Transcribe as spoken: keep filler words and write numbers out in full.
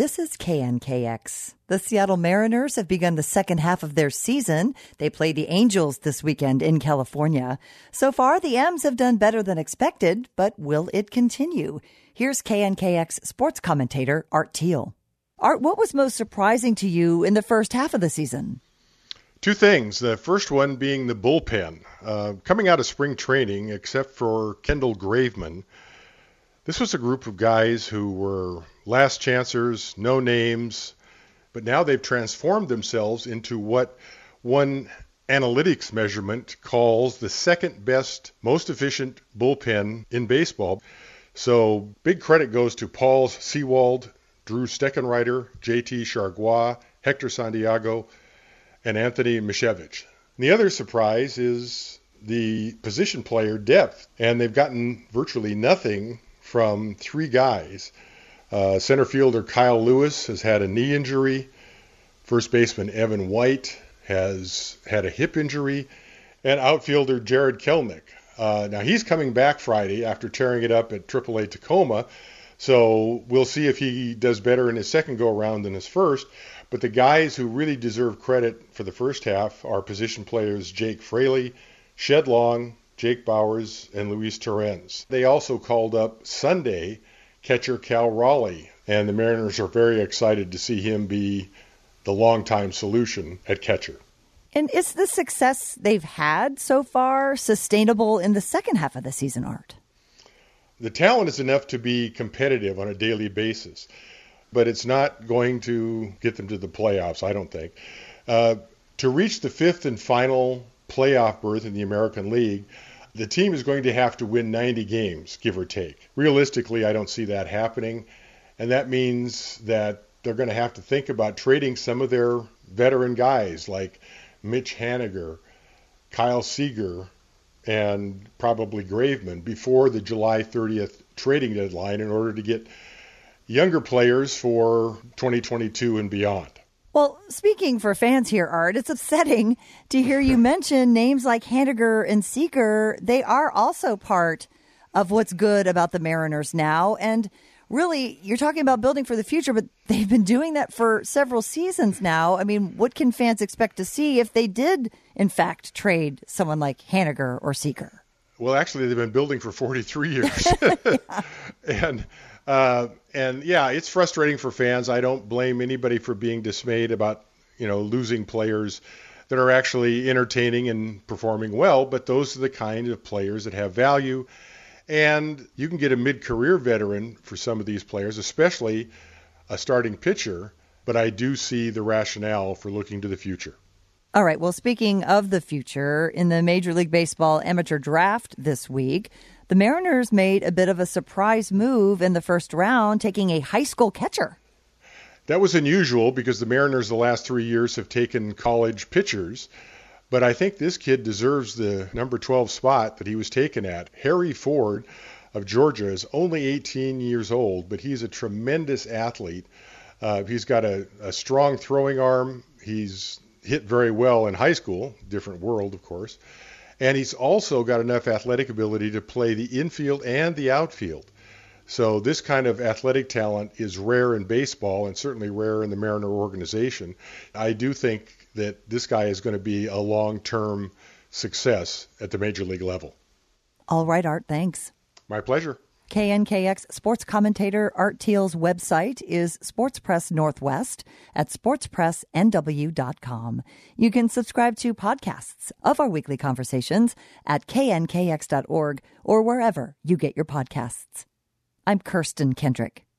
This is K N K X. The Seattle Mariners have begun the second half of their season. They play the Angels this weekend in California. So far, the M's have done better than expected, but will it continue? Here's K N K X sports commentator Art Teal. Art, what was most surprising to you in the first half of the season? Two things. The first one being the bullpen. Uh, coming out of spring training, except for Kendall Graveman, this was a group of guys who were last chancers, no names, but now they've transformed themselves into what one analytics measurement calls the second best, most efficient bullpen in baseball. So big credit goes to Paul Sewald, Drew Steckenrider, J T Chargois, Hector Santiago, and Anthony Misiewicz. And the other surprise is the position player depth, and they've gotten virtually nothing from three guys. Uh, center fielder Kyle Lewis has had a knee injury. First baseman Evan White has had a hip injury. And outfielder Jared Kelnick. Uh, now he's coming back Friday after tearing it up at triple A Tacoma. So we'll see if he does better in his second go-around than his first. But the guys who really deserve credit for the first half are position players Jake Fraley, Shed Long, Jake Bowers, and Luis Torrens. They also called up Sunday catcher Cal Raleigh, and the Mariners are very excited to see him be the longtime solution at catcher. And is the success they've had so far sustainable in the second half of the season, Art? The talent is enough to be competitive on a daily basis, but it's not going to get them to the playoffs, I don't think. Uh, to reach the fifth and final playoff berth in the American League, the team is going to have to win ninety games, give or take. Realistically, I don't see that happening, and that means that they're going to have to think about trading some of their veteran guys like Mitch Haniger, Kyle Seager, and probably Graveman before the July thirtieth trading deadline in order to get younger players for twenty twenty-two and beyond. Well, speaking for fans here, Art, it's upsetting to hear you mention names like Haniger and Seager. They are also part of what's good about the Mariners now. And really, you're talking about building for the future, but they've been doing that for several seasons now. I mean, what can fans expect to see if they did, in fact, trade someone like Haniger or Seager? Well, actually, they've been building for forty-three years. and Uh, and yeah, it's frustrating for fans. I don't blame anybody for being dismayed about, you know, losing players that are actually entertaining and performing well, but those are the kind of players that have value. And you can get a mid-career veteran for some of these players, especially a starting pitcher, but I do see the rationale for looking to the future. All right. Well, speaking of the future, in the Major League Baseball amateur draft this week, the Mariners made a bit of a surprise move in the first round, taking a high school catcher. That was unusual because the Mariners the last three years have taken college pitchers. But I think this kid deserves the number twelve spot that he was taken at. Harry Ford of Georgia is only eighteen years old, but he's a tremendous athlete. Uh, he's got a, a strong throwing arm. He's hit very well in high school, different world, of course. And he's also got enough athletic ability to play the infield and the outfield. So this kind of athletic talent is rare in baseball and certainly rare in the Mariner organization. I do think that this guy is going to be a long-term success at the major league level. All right, Art, thanks. My pleasure. K N K X sports commentator Art Teal's website is Sports Press Northwest at sports press n w dot com. You can subscribe to podcasts of our weekly conversations at k n k x dot org or wherever you get your podcasts. I'm Kirsten Kendrick.